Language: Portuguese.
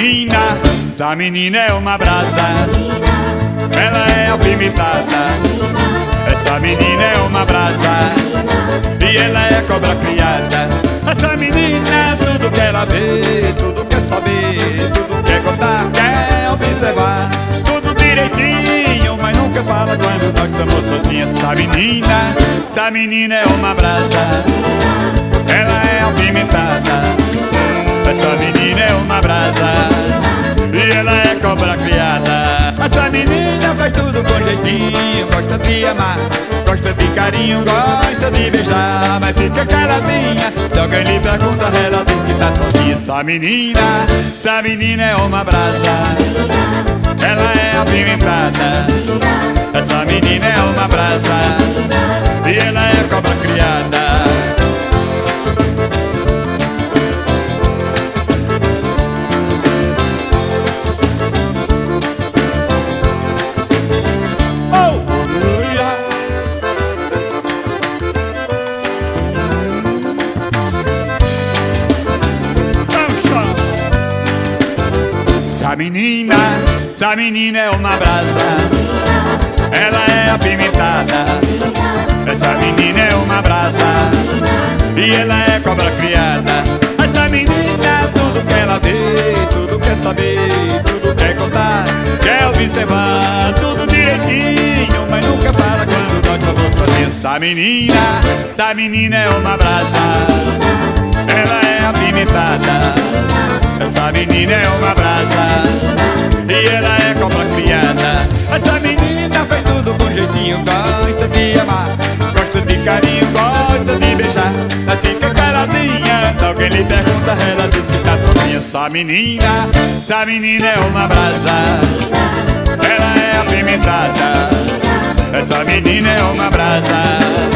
essa menina é uma brasa. Ela é apimentada. Essa menina é uma brasa. E ela é cobra criada. Essa menina, tudo que ela vê, tudo quer saber, tudo quer contar, quer observar, tudo direitinho, mas nunca fala quando nós estamos sozinhos. Essa menina é uma brasa. Ela é apimentada. Essa menina é uma brasa. E ela é cobra criada. Essa menina faz tudo com jeitinho. Gosta de amar, gosta de carinho, gosta de beijar, mas fica caladinha. Se alguém lhe pergunta, ela diz que tá sozinha. Essa menina é uma brasa. Ela é apimentada. Essa menina é uma brasa. E ela é cobra criada. Essa menina é uma brasa. Ela é apimentada. Essa menina é uma brasa. E ela é cobra criada. Essa menina, tudo que ela vê, tudo quer saber, tudo quer contar, quer observar, tudo direitinho, mas nunca fala quando nós estamos sozinhos. Essa menina é uma brasa. Ela é apimentada. Essa menina é uma brasa. E ela é cobra criada. Essa menina faz tudo com jeitinho. Gosta de amar, gosta de carinho, gosta de beijar, mas fica caladinha. Se alguém lhe pergunta, ela diz que tá sozinha. Essa menina é uma brasa. Ela é apimentada. Essa menina é uma brasa.